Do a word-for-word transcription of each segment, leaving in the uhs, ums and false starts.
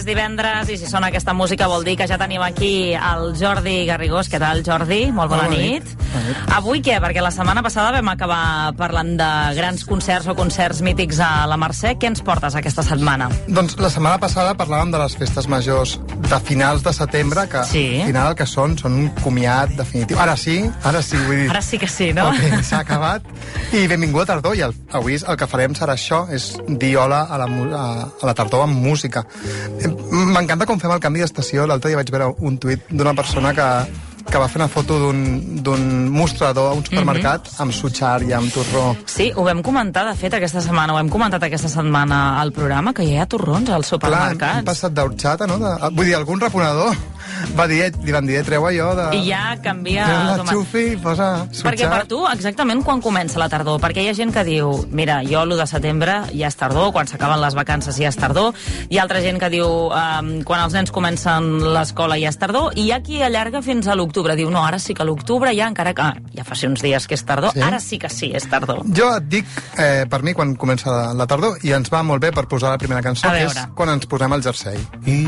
divendres i si sona aquesta música vol dir que ja tenim aquí el Jordi Garrigós. Què tal, Jordi? Molt bona, bona nit. nit. Avui què? Perquè la setmana passada vam acabar parlant de grans concerts o concerts mítics a la Mercè. Què ens portes aquesta setmana? Doncs la setmana passada parlàvem de les festes majors de finals de setembre, que sí. al final el que són, són un comiat definitiu. Ara sí, ara sí, vull dir... Ara sí que sí, no? Okay, s'ha acabat. I benvingut a tardor, i el, avui el que farem serà això, és dir hola a la, a, a la tardor amb música. M'encanta com fem el canvi d'estació. L'altre dia vaig veure un tuit d'una persona que, que va fer una foto d'un mostrador a un supermercat mm-hmm. amb sutxar i amb torró. Sí, ho vam comentar, de fet, aquesta setmana, ho hem comentat aquesta setmana al programa, que ja hi ha torrons als supermercats. Clar, hem passat d'horxata, no? De, vull dir, algun reponedor va dir, li van dir, treu allò de... I ja canvia... La xufi i posa sutxar. Perquè per tu, exactament quan comença la tardor? Perquè hi ha gent que diu, mira, jo l'u de setembre ja és tardor, quan s'acaben les vacances ja és tardor, hi ha altra gent que diu, um, quan els nens comencen l'escola ja és tardor, i hi ha qui allarga fins a l'octubre. Diu, no, ara sí que l'octubre ja, encara que ja fa uns dies que és tardor, sí? Ara sí que sí, és tardor. Jo et dic, eh, per mi, quan comença la, la tardor, i ens va molt bé per posar la primera cançó, que és quan ens posem el jersei. I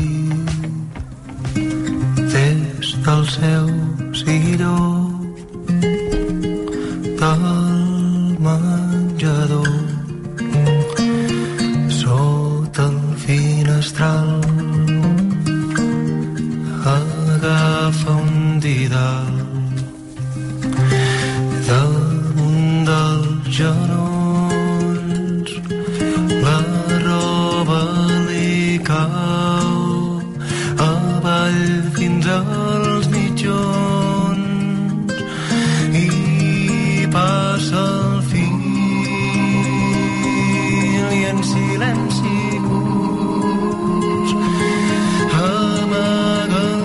des del seu silló del menjador sota el finestral agafa un didal damunt dels genolls la roba li cau avall fins als mitjons i passa el fil i en silenci curs amaga el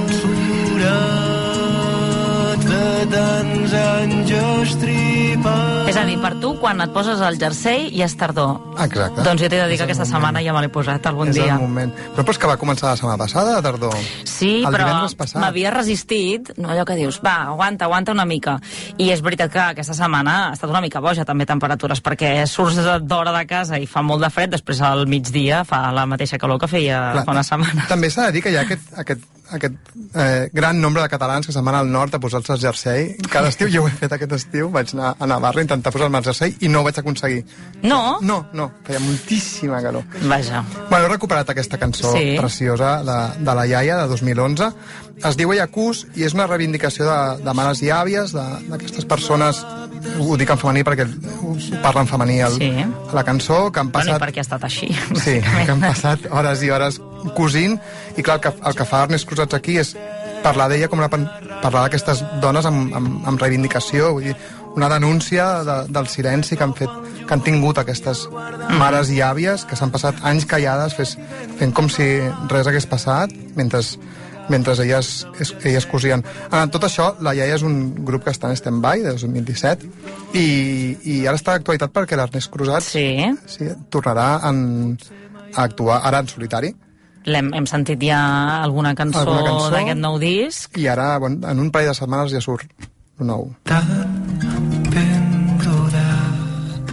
forat de tants anys estripats. És a dir, per tu, quan et poses el jersei ja és tardor. Exacte. Doncs jo t'he de dir que aquesta setmana ja me l'he posat algun és dia. És el moment. Però pues que va començar la setmana passada, la tardor. Sí, el però m'havia resistit, no allò que dius, va, aguanta, aguanta una mica. I és veritat que aquesta setmana ha estat una mica boja, també, temperatures, perquè surts d'hora de casa i fa molt de fred, després al migdia fa la mateixa calor que feia Clar, fa una setmana. També s'ha de dir que hi ha aquest, aquest, aquest eh, gran nombre de catalans que se'n van al nord a posar-se el jersei. Cada estiu, jo ho he fet aquest estiu, vaig anar a Navarra a intentar posar-me el jersei i no ho vaig aconseguir. No? No, no, feia moltíssima calor. Vaja. Bueno, he recuperat aquesta cançó sí. preciosa de, de la iaia, de dos mil onze. Es diu Eyacús i és una reivindicació de, de mares i àvies, d'aquestes persones, ho dic en femení perquè ho parla en femení el, sí. a la cançó, que han passat... Bueno, i perquè ha estat així. Sí, que han passat hores i hores cosint, i clar, el que, el que fa Ernest Crusats aquí és parlar d'ella com una, parlar d'aquestes dones amb, amb, amb reivindicació, vull dir, una denúncia de, del silenci que han fet, que han tingut aquestes mares i àvies que s'han passat anys callades fes, fent com si res hagués passat mentre, mentre elles, elles cosien. En tot això, la iaia és un grup que està en stand-by de dos mil disset i, i ara està d'actualitat perquè l'Ernest Crusats sí. Sí, tornarà en, a actuar ara en solitari. Hem, hem sentit ja alguna cançó, cançó d'aquest nou disc. I ara, bueno, en un parell de setmanes ja surt un nou. Tan ben rodat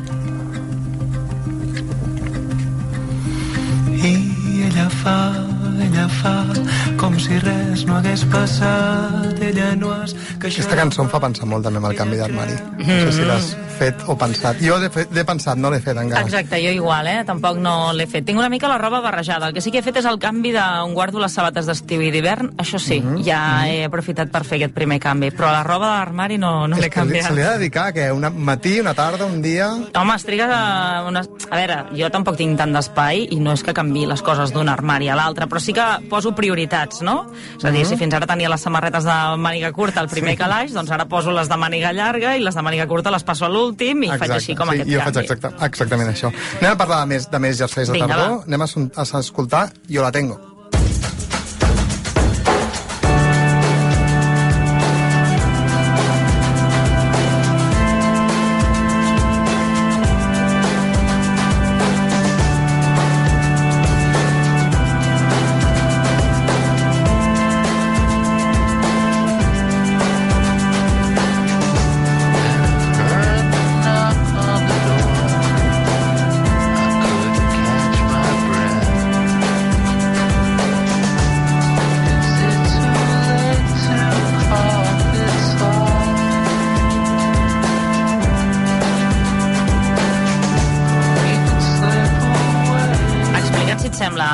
i ella fa, ella fa com si res no hagués passat, ella no has... Aquesta cançó em fa pensar molt també en el canvi d'armari. No sé si l'has fet o pensat. Jo l'he pensat, no l'he fet encara. Exacte, jo igual, eh? Tampoc no l'he fet. Tinc una mica la roba barrejada. El que sí que he fet és el canvi d'on guardo les sabates d'estiu i d'hivern. Això sí, mm-hmm. ja he aprofitat per fer aquest primer canvi. Però la roba de l'armari no, no l'he canviat. Se li ha de dedicar, que un matí, una tarda, un dia... Home, es triga una... A veure, jo tampoc tinc tant d'espai i no és que canvi les coses d'un armari a l'altre, però sí que poso prioritats, no? És a dir, mm-hmm. si fins ara tenia les samarretes de màniga curta al primer sí. calaix, doncs ara poso les de màniga llarga i les de màniga curta les passo a l'últim i exacte, faig així com sí, aquest jo canvi. Faig exacte, exactament això. Anem a parlar de més, de més jerseis de tardor. Va. Anem a, a escoltar Yo la tengo.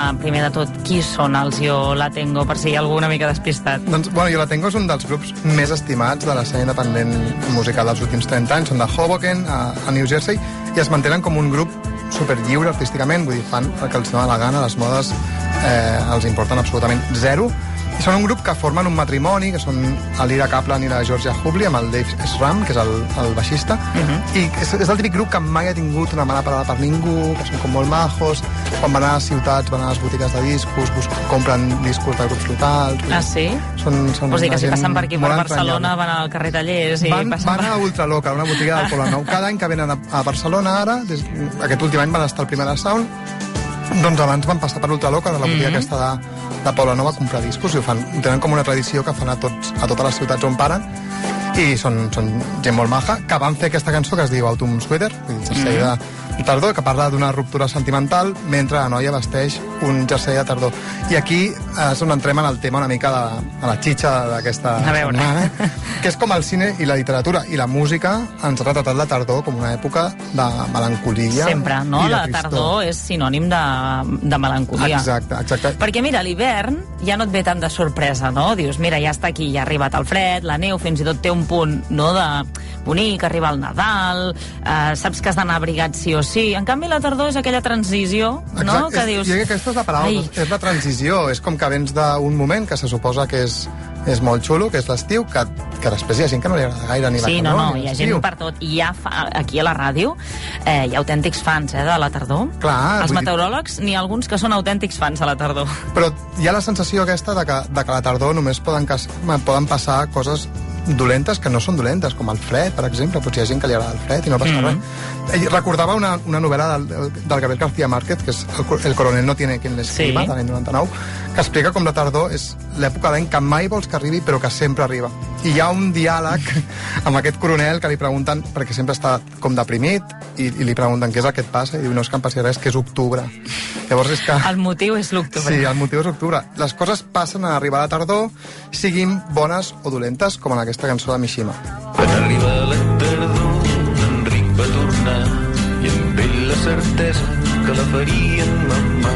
primer de tot, qui són els Yo La Tengo, per si hi ha algú una mica despistat? Doncs, bueno, Yo La Tengo és un dels grups més estimats de l'escena independent musical dels últims trenta anys. Són de Hoboken, a, a New Jersey, i es mantenen com un grup superlliure artísticament, vull dir, fan el que els dona la gana, les modes eh, els importen absolutament zero. I són un grup que formen un matrimoni, que són l'Ira Kaplan i la Georgia Hubley, amb el Dave Schramm, que és el, el baixista, uh-huh. i és, és el típic grup que mai ha tingut una mala parada per ningú, que són com molt majos, quan van a les ciutats, van a les botigues de discos, bus, compren discos de grups locals... Ah, sí? Són, són Vols dir que si passen per aquí, per Barcelona, van al carrer Tallers i van, passen van per... a Ultraloca, una botiga del Poble Nou. Cada any que venen a, a Barcelona ara, des, aquest últim any van estar al primer de Sound, doncs abans van passar per Ultraloca, de la botiga mm-hmm. aquesta de, de Poble Nou, a comprar discos, i ho fan. Ho tenen com una tradició que fan a, tots, a totes les ciutats on paren, i són, són gent molt maja, que van fer aquesta cançó que es diu Autumn Sweater, jersei mm-hmm. de tardor, que parla d'una ruptura sentimental mentre la noia vesteix un jersei de tardor. I aquí és on entrem en el tema una mica de, de la xitxa d'aquesta setmana, que és com el cine i la literatura i la música ens ha retratat la tardor com una època de melancolia. Sempre, no? I de la tristor. tardor és sinònim de, de melancolia. Exacte, exacte. Perquè, mira, l'hivern ja no et ve tant de sorpresa, no? Dius, mira, ja està aquí, ja ha arribat el fred, la neu, fins i tot té un punt, no?, de bonic, arriba el Nadal, eh, saps que has d'anar abrigat sí o sí. En canvi, la tardor és aquella transició, no?, exacte. que és, dius... Jo crec que aquesta és la paraula, Ai. és la transició. És com que vens d'un moment que se suposa que és, és molt xulo, que és l'estiu, que, que després hi ha gent que no li agrada gaire ni la sí, tardor. Sí, no, no, hi ha gent per tot. I hi ha fa, aquí a la ràdio eh, hi ha autèntics fans eh, de la tardor. Clar, Els meteoròlegs, n'hi ha alguns que són autèntics fans de la tardor. Però hi ha la sensació aquesta de que, de que a la tardor només poden, poden passar coses dolentes que no són dolentes, com el fred, per exemple. Potser hi ha gent que li agrada el fred i no passa mm-hmm. res. Recordava una, una novel·la del, del Gabriel García Márquez, que és El, el coronel no tiene quien l'escriba, sí. de l'any noranta-nou, que explica com la tardor és l'època d'any que mai vols que arribi, però que sempre arriba. I hi ha un diàleg amb aquest coronel que li pregunten, perquè sempre està com deprimit, i, i li pregunten què és el que et passa, i diu, no és que em passi res, que és octubre. Llavors és que... El motiu és l'octubre. Sí, el motiu és octubre. Les coses passen a arribar a la tardor, siguin bones o dolentes, com en aquesta cançó de Mishima. Quan arriba la tardor, Enric va tornar, i amb ell la certesa que la farien mamà.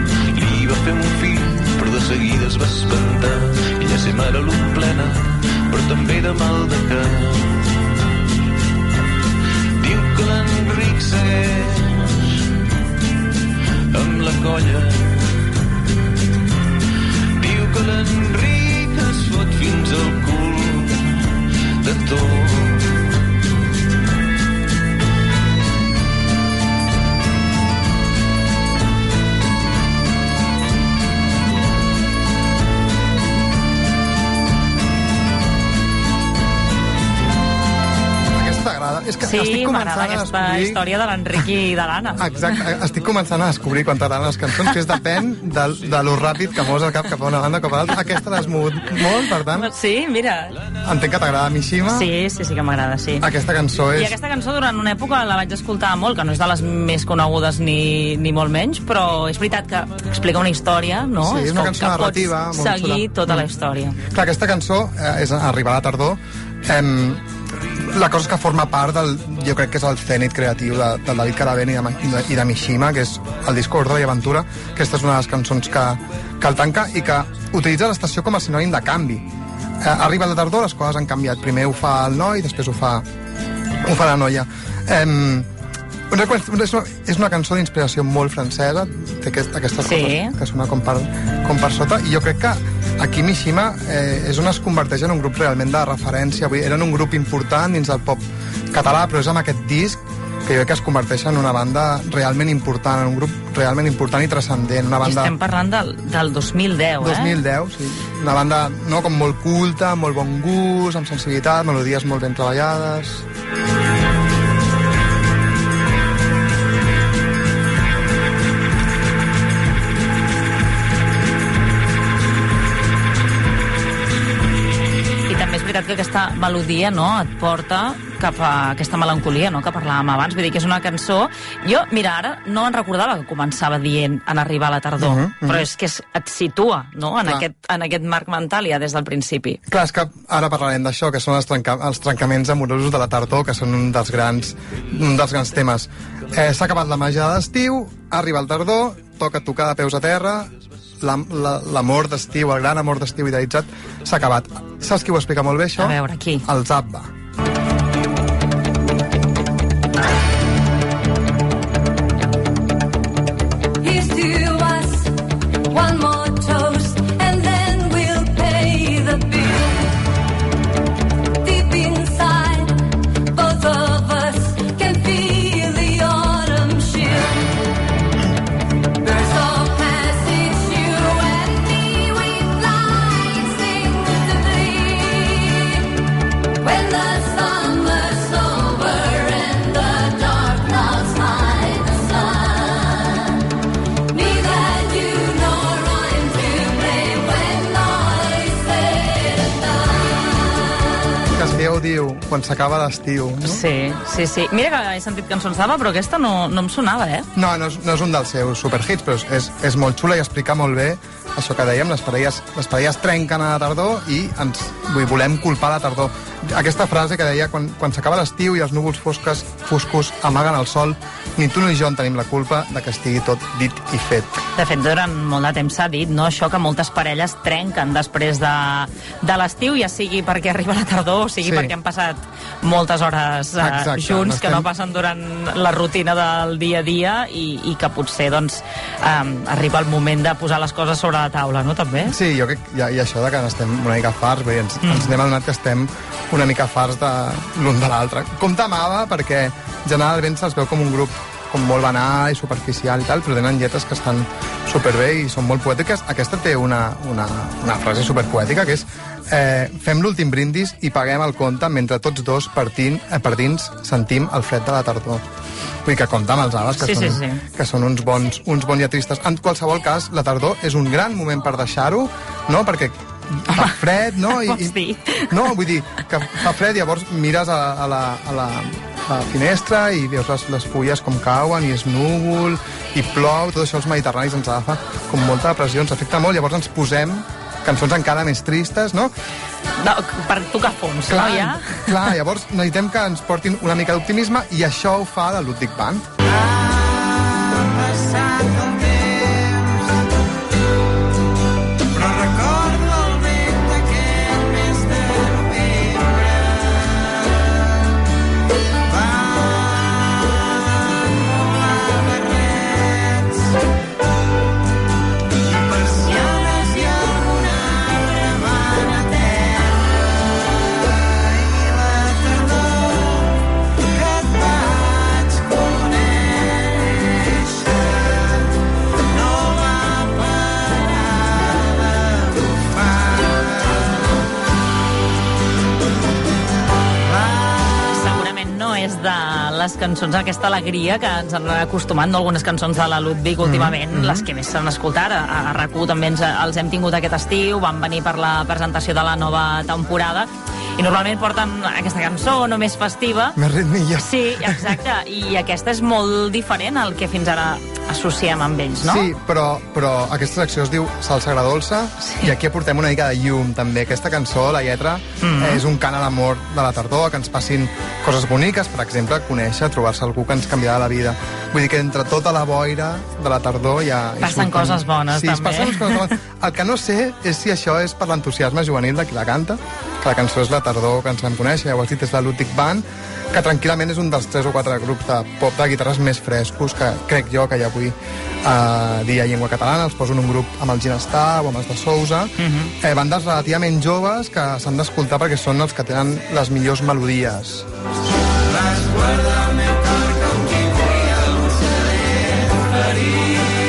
Li va fer un fill, però de seguida es va espantar. Ella ser mare l'omplena, però també de mal de cap. Diu que l'Enric segueix amb la colla. Diu que l'Enric es fot fins al cul de tot. És que sí, estic m'agrada aquesta descobrir... història de l'Enric i de l'Anna. Exacte, estic començant a descobrir quan t'agraden les cançons, que és depèn de, de lo ràpid que mous el cap cap a una banda o cap a l'altra. Aquesta l'has mogut molt, per tant... Sí, mira. Entenc que t'agrada Mishima. Sí, sí, sí que m'agrada, sí. Aquesta cançó és... I aquesta cançó durant una època la vaig escoltar molt, que no és de les més conegudes ni, ni molt menys, però és veritat que explica una història, no? Sí, és una cançó narrativa. Pots seguir molt tota mm. la història. Clar, aquesta cançó eh, és arribar a la tardor. Eh, la cosa és que forma part del, jo crec que és el cènit creatiu de, del David Carabén i de, i de Mishima, que és el disc Ordre i Aventura. Aquesta és una de les cançons que, que el tanca i que utilitza l'estació com a sinònim de canvi. Eh, arriba la tardor, les coses han canviat. Primer ho fa el noi, després ho fa, ho fa la noia. Eh, és una, és una cançó d'inspiració molt francesa, té aquest, aquestes sí. coses que sona com per, com per sota, i jo crec que aquí Mishima eh, és on es converteix en un grup realment de referència. Vull dir, eren un grup important dins del pop català, però és amb aquest disc que jo crec que es converteix en una banda realment important, en un grup realment important i transcendent. Una banda... I estem parlant del, del dos mil deu, eh? dos mil deu, sí. Una banda no, com molt culta, amb molt bon gust, amb sensibilitat, melodies molt ben treballades... que aquesta melodia, no, et porta cap a aquesta melancolia, no?, que parlàvem abans. Vull dir que és una cançó... Jo, mira, ara no en recordava que començava dient en arribar a la tardor, uh -huh, uh -huh. però és que es, et situa, no?, en aquest, en aquest marc mental ja des del principi. Clar, és que ara parlarem d'això, que són els, trenca, els trencaments amorosos de la tardor, que són un dels grans, un dels grans temes. Eh, S'ha acabat la màgia de l'estiu, arriba el tardor, toca tocar de peus a terra, l'amor d'estiu, el gran amor d'estiu idealitzat, s'ha acabat. Saps qui ho explica molt bé, això? A veure, qui? El Zappa. Diu, quan s'acaba l'estiu, no? Sí, sí, sí. Mira que he sentit cançons d'Ava, però aquesta no, no em sonava, eh? No, no és, no és un dels seus superhits, però és, és molt xula i explica molt bé això que dèiem, les parelles, les parelles trenquen a la tardor i ens vull, volem culpar la tardor. Aquesta frase que deia, quan, quan s'acaba l'estiu i els núvols fosques, foscos amaguen el sol, ni tu ni jo en tenim la culpa de que estigui tot dit i fet. De fet, durant molt de temps s'ha dit, no?, això que moltes parelles trenquen després de, de l'estiu, ja sigui perquè arriba la tardor, o sigui sí. perquè han passat moltes hores eh, Exacte, junts, estem... que no passen durant la rutina del dia a dia i, i que potser, doncs, eh, arriba el moment de posar les coses sobre la taula, no, també? Sí, jo crec que hi ha, hi ha això de que estem una mica farts, vull dir, ens, mm. ens n'hem adonat que estem una mica farts de l'un de l'altre. Compte amb Ava, perquè generalment se'ls veu com un grup com molt banal i superficial i tal, però tenen lletres que estan superbé i són molt poètiques. Aquesta té una, una, una frase superpoètica, que és eh, fem l'últim brindis i paguem el compte mentre tots dos partint, eh, per dins sentim el fred de la tardor. Vull dir que compta amb els Aves, que, sí, són, sí, sí. que són uns bons, uns bons lletristes. En qualsevol cas, la tardor és un gran moment per deixar-ho, no?, perquè fa fred, no? I, i, no, vull dir, que fa fred i llavors mires a, a, la, a, la, a la finestra i veus les, les fulles com cauen i és núvol i plou, tot això els mediterranis ens agafa com molta depressió, ens afecta molt, llavors ens posem cançons encara més tristes, no? No, per tocar fons, clar, no, ja? Clar, llavors necessitem que ens portin una mica d'optimisme i això ho fa de Ludwig van. les cançons, aquesta alegria que ens han acostumat, no, algunes cançons de la Ludwig últimament, mm-hmm. les que més s'han escoltat. A, a R A Q també ens, els hem tingut aquest estiu, van venir per la presentació de la nova temporada, i normalment porten aquesta cançó no més festiva. Més ritmilla. Sí, exacte, i aquesta és molt diferent al que fins ara associem amb ells, no? Sí, però, però aquesta secció es diu Salsa Agradolça, sí. I aquí aportem una mica de llum, també. Aquesta cançó, la lletra, mm-hmm. eh, és un cant a l'amor de la tardor, que ens passin coses boniques, per exemple, conèixer, trobar-se algú que ens canviarà la vida. Vull dir que entre tota la boira de la tardor hi ha... Passen surten... coses bones, sí, també. Passen coses bones. El que no sé és si això és per l'entusiasme juvenil de qui la canta, que la cançó és la tardor que ens vam conèixer, ja ho has dit, és la Ludwig Band, que tranquil·lament és un dels tres o quatre grups de pop de guitarres més frescos que crec jo que ja vull uh, dir a llengua catalana. Els poso en un grup amb el Ginestar o amb els de Sousa, uh-huh. eh, bandes relativament joves que s'han d'escoltar perquè són els que tenen les millors melodies. Les guarda el meu cor com qui tria un serè ferit.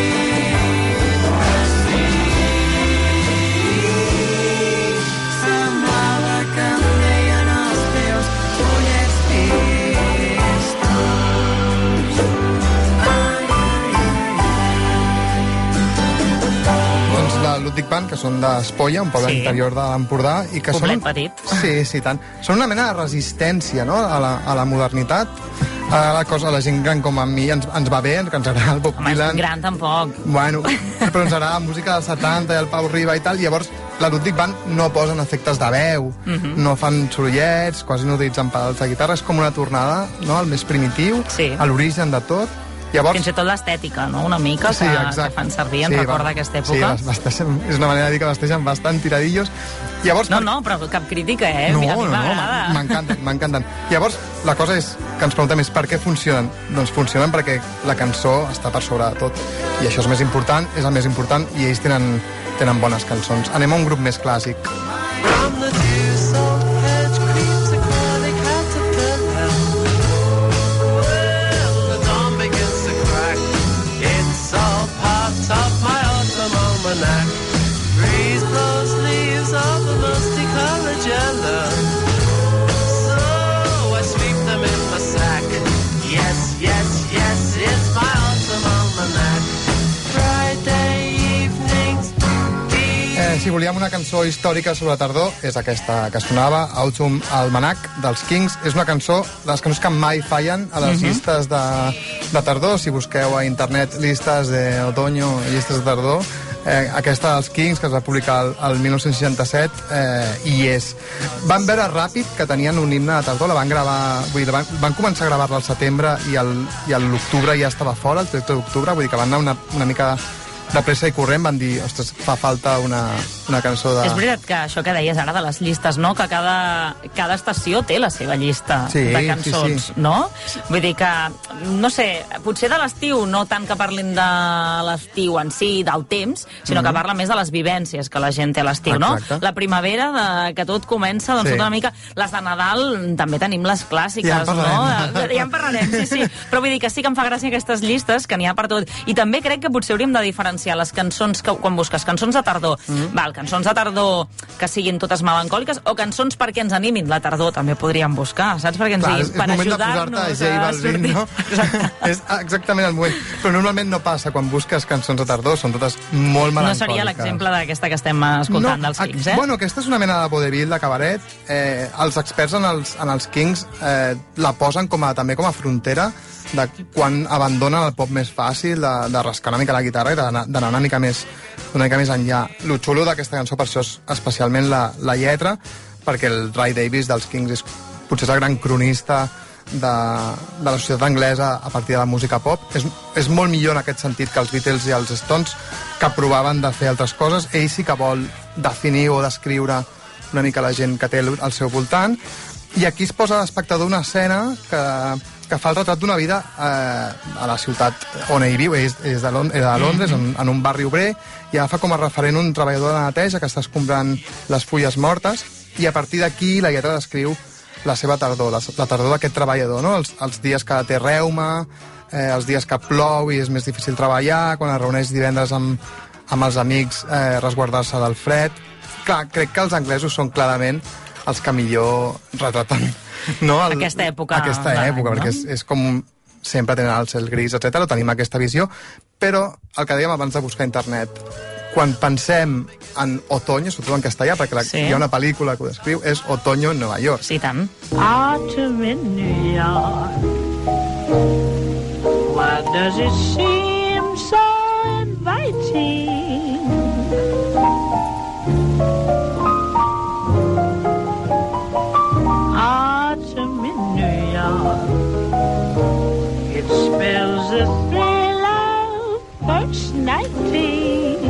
Ludwig Band, que són d'Espolla, un poble sí. interior de l'Empordà, i que poblet són... petit. Sí, sí, tant. Són una mena de resistència, no?, a la, a la modernitat. A la cosa, a la gent gran com a mi ens, ens va bé, que ens agrada el Bob Home, Dylan. Gran tampoc. Bueno, però ens agrada la música dels setanta i el Pau Riba i tal, i llavors la Ludwig Band no posen efectes de veu, uh-huh. no fan sorollets, quasi no utilitzen pedals de guitarra, és com una tornada, no?, al més primitiu, sí. a l'origen de tot, Llavors, fins i tot l'estètica, no?, una mica, sí, que, que fan servir, en sí, recorda va, aquesta època. Sí, vesteixen, és una manera de dir que vesteixen bastant tiradillos. Llavors, no, per... no, però cap crítica, eh? No, a mi no, m'agrada. no, m'encanten, m'encanten. Llavors, la cosa és que ens preguntem és per què funcionen. Doncs funcionen perquè la cançó està per sobre de tot. I això és més important, és el més important, i ells tenen, tenen bones cançons. Anem a un grup més clàssic. Breeze blows leaves of a musty color jello. So I sweep them in my sack. Yes, yes, yes, it's my autumn almanac. Friday evenings. Eh, si volíem una cançó històrica sobre la tardor, és aquesta que sonava, Autumn Almanac, dels Kings. És una cançó, de les cançons que mai fallen a les uh-huh. llistes de, de tardor. Si busqueu a internet llistes d'otoño, llistes de tardor, Eh, aquesta dels Kings, que es va publicar el, el dinou seixanta-set, eh, i és. Van veure ràpid que tenien un himne de tardor, la van gravar, vull dir, van, van començar a gravar-la al setembre i a l'octubre ja estava fora, el trenta d'octubre, vull dir que van anar una, una mica de pressa i corrent, van dir, ostres, fa falta una, una cançó de... És veritat que això que deies ara de les llistes, no?, que cada, cada estació té la seva llista sí, de cançons, sí, sí. no? Vull dir que, no sé, potser de l'estiu, no tant que parlin de l'estiu en si, del temps, sinó mm-hmm. que parla més de les vivències que la gent té a l'estiu, no? La primavera, de, que tot comença, doncs sí. tot una mica... Les de Nadal també tenim les clàssiques, ja no? Ja en parlarem, sí, sí. Però vull dir que sí que em fa gràcia aquestes llistes, que n'hi ha per tot. I també crec que potser hauríem de diferenciar les cançons, que, quan busques cançons de tardor, mm-hmm. val, cançons de tardor que siguin totes melancòliques, o cançons perquè ens animin la tardor, també podríem buscar, saps? Perquè ens Clar, diguin, per ajudar-nos a J Balvin, no? És exactament el moment. Però normalment no passa quan busques cançons de tardor, són totes molt melancòliques. No seria l'exemple d'aquesta que estem escoltant no, dels Kings, eh? Bueno, aquesta és una mena de vodevil, de cabaret. Eh, els experts en els, en els Kings eh, la posen com a, també com a frontera de quan abandonen el pop més fàcil, de, de rascar una mica la guitarra i d'anar una mica més una mica més enllà. Lo xulo d'aquesta cançó per això és especialment la, la lletra, perquè el Ray Davies dels Kings és potser el gran cronista de, de la societat anglesa a partir de la música pop. És, és molt millor en aquest sentit que els Beatles i els Stones, que provaven de fer altres coses. Ell sí que vol definir o descriure una mica la gent que té al seu voltant, i aquí es posa l'espectador una escena que que fa el retrat d'una vida eh, a la ciutat on ell viu, és, és de, Lond és de Londres, en, en un barri obrer, i agafa com a referent un treballador de la neteja que està escombrant les fulles mortes, i a partir d'aquí la lletra descriu la seva tardor, la, la tardor d'aquest treballador, no? Els, els dies que té reuma, eh, els dies que plou i és més difícil treballar, quan es reuneix divendres amb, amb els amics, eh, resguardar-se del fred. Clar, crec que els anglesos són clarament els que millor retraten, no? El, aquesta època. Aquesta època, no? Perquè és, és com sempre tenen el cel gris, etcètera. Tenim aquesta visió, però el que dèiem abans de buscar a internet, quan pensem en otoño, sobretot en castellà, perquè la, sí. hi ha una pel·lícula que ho descriu, és Otoño en Nova York. Sí, tant. Autumn in New York. Why does it seem so inviting? Autumn in New York. It spells the thrill of first nighting.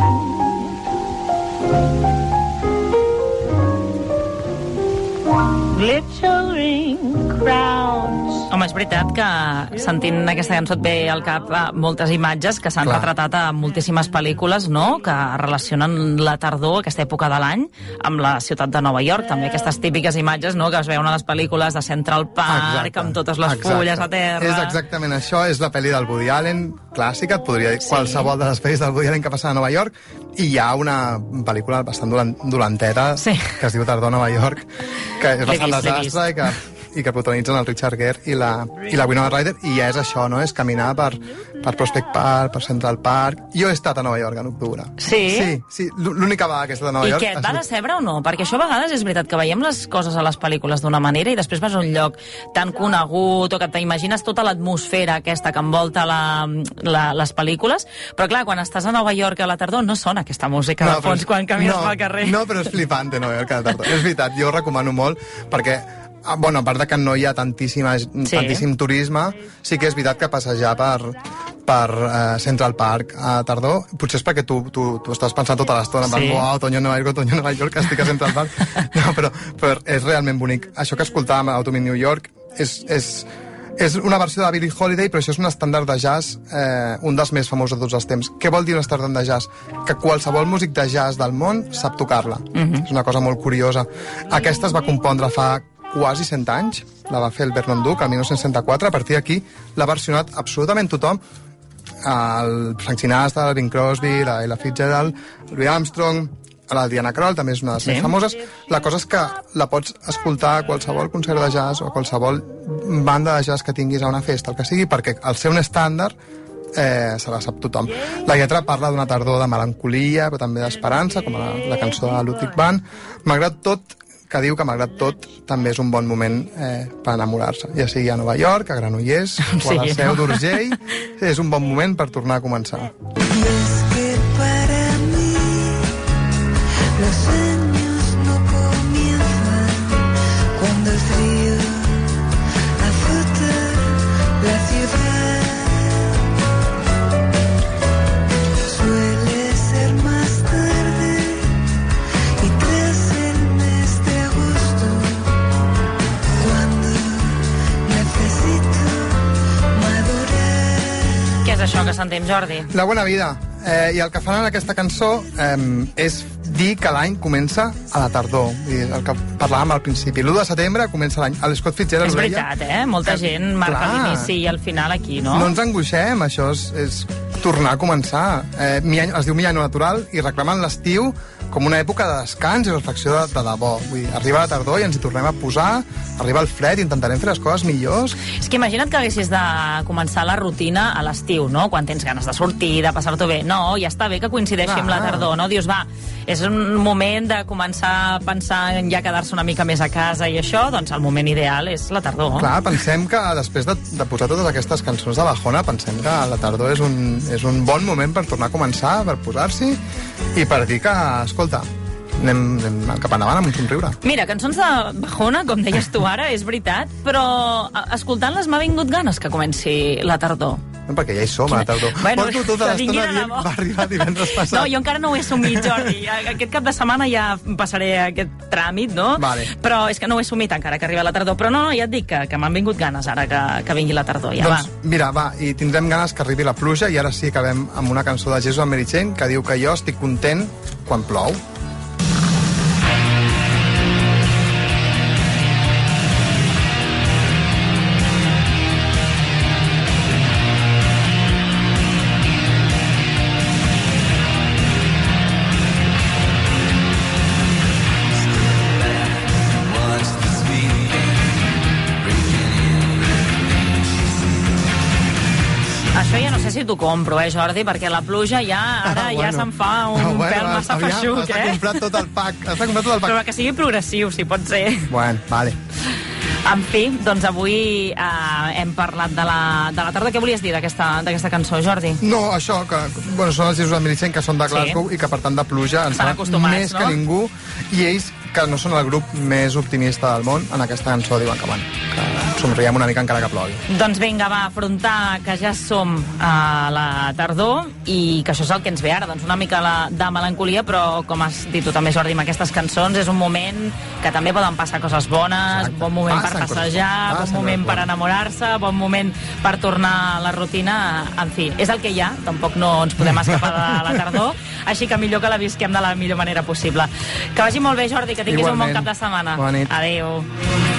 Glittering crowns. Home, és veritat que sentint aquesta cançó et ve al cap moltes imatges que s'han retratat a moltíssimes pel·lícules, no?, que relacionen la tardor, aquesta època de l'any, amb la ciutat de Nova York. També aquestes típiques imatges, no?, que es veuen a les pel·lícules de Central Park, exacte, amb totes les exacte. fulles a terra. És exactament això, és la pel·li del Woody Allen, clàssica, et podria dir sí. qualsevol de les pel·lis del Woody Allen que passen a Nova York, i hi ha una pel·lícula bastant dolenteta, sí. que es diu Tardor a Nova York, que és bastant desastre i que i que protagonitzen el Richard Gere i la, i la Winona Ryder, i ja és això, no? És caminar per, per Prospect Park, per Central Park. Jo he estat a Nova York en octubre. Sí? Sí, sí, l'única vegada que he estat a Nova I York... I què, et va decebre o no? Perquè això a vegades és veritat que veiem les coses a les pel·lícules d'una manera i després vas a un lloc tan conegut o que t'imagines tota l'atmosfera aquesta que envolta la, la, les pel·lícules, però clar, quan estàs a Nova York a la tardor no sona aquesta música no, de fons quan camines no, pel carrer. No, però és flipant Nova York a la tardor. És veritat, jo ho recomano molt perquè bueno, a part de que no hi ha tantíssima, sí. tantíssim turisme, sí que és veritat que passejar per, per uh, Central Park a tardor. Potser és perquè tu, tu, tu estàs pensant tota l'estona, sí. en oh, Otoño Nova York, Otoño Nova York, que estic a Central Park. No, però, però és realment bonic. Això que escoltàvem a Autumn in New York és, és, és una versió de Billie Holiday, però això és un estàndard de jazz, eh, un dels més famosos de tots els temps. Què vol dir un estàndard de jazz? Que qualsevol músic de jazz del món sap tocar-la. Uh-huh. És una cosa molt curiosa. Aquesta es va compondre fa quasi cent anys, la va fer el Vernon Duke, el dinou seixanta-quatre, a partir d'aquí l'ha versionat absolutament tothom, el Frank Sinatra, el Bing Crosby, la Ella Fitzgerald, el Louis Armstrong, la Diana Krall, també és una de les sí. més famoses. La cosa és que la pots escoltar a qualsevol concert de jazz o a qualsevol banda de jazz que tinguis a una festa, el que sigui, perquè al ser un estàndard eh, se la sap tothom. La lletra parla d'una tardor de melancolia, però també d'esperança, com la, la cançó de Ludwig van. Malgrat tot, que diu que, malgrat tot, també és un bon moment eh, per enamorar-se. Ja sigui a Nova York, a Granollers, o a la Seu d'Urgell, és un bon moment per tornar a començar. Es que para mí los sueños no comienzan cuando el frío azota la ciudad. Suele ser más tarde y tras el mes de agosto cuando necesito madurar. Què és això que sentim, Jordi? La bona vida. Eh, I el que fan en aquesta cançó eh, és dir que l'any comença a la tardor. I el que parlàvem al principi. l'u de setembre comença l'any. L'Scott Fitzgerald És veritat, eh? Molta que, gent marca clar, l'inici i el final aquí, no? No ens angoixem, això és, és tornar a començar. Eh, mi any, es diu Mi Any Natural i reclamen l'estiu com una època de descans i reflexió de, de debò. Vull dir, arriba la tardor i ens hi tornem a posar, arriba el fred i intentarem fer les coses millors. És que imagina't que haguessis de començar la rutina a l'estiu, no? Quan tens ganes de sortir, de passar-t'ho bé. No, ja està bé que coincideixi Ah. amb la tardor, no? Dius, va, és un moment de començar a pensar en ja quedar-se una mica més a casa i això, doncs el moment ideal és la tardor. Clar, pensem que després de, de posar totes aquestes cançons de bajona, pensem que la tardor és un, és un bon moment per tornar a començar, per posar-s'hi i per dir que, escolta, anem, anem cap endavant amb un somriure. Mira, cançons de bajona, com deies tu ara, és veritat, però a- escoltant-les m'ha vingut ganes que comenci la tardor. No, perquè ja hi som, a la tardor. Bueno, Porto tota que vinguin l'estona a la dient, bo- va arribar divendres passat. No, jo encara no ho he assumit, Jordi. Aquest cap de setmana ja passaré aquest tràmit, no? Vale. Però és que no ho he assumit encara que arriba la tardor. Però no, no, ja et dic que, que m'han vingut ganes ara que, que vingui la tardor. Ja Doncs, va. mira, va, i tindrem ganes que arribi la pluja i ara sí acabem amb una cançó de Jesus and Mary Chain que diu que jo estic content quan plou. Això ja no sé si t'ho compro, eh, Jordi, perquè la pluja ja ara Ah, ja bueno. se'n fa un Ah, bueno, pèl massa aviam, feixuc, has de eh? comprar tot el pack, has de comprar tot el pack. Però que sigui progressiu, si pot ser. Bueno, vale. En fi, doncs avui eh, hem parlat de la, de la tarda. Què volies dir d'aquesta d'aquesta cançó, Jordi? No, això, que bueno, són els Jesus and Mary Chain, que són de Glasgow Sí. i que per tant de pluja en Estan saben acostumats, més no? que ningú, i ells, que no són el grup més optimista del món, en aquesta cançó diuen que, bueno, que somriem una mica encara que plogui. Doncs vinga, va, afrontar que ja som a la tardor i que això és el que ens ve ara, doncs una mica la, de melancolia, però com has dit tu també, Jordi, amb aquestes cançons és un moment que també poden passar coses bones, Exacte. bon moment Passen per coses passejar, bones, bon passen moment coses per bones. enamorar-se, bon moment per tornar a la rutina, en fi, és el que hi ha, tampoc no ens podem escapar de la tardor, així que millor que la visquem de la millor manera possible. Que vagi molt bé, Jordi, que tinguis Igualment. un bon cap de setmana. Bona nit. Adéu.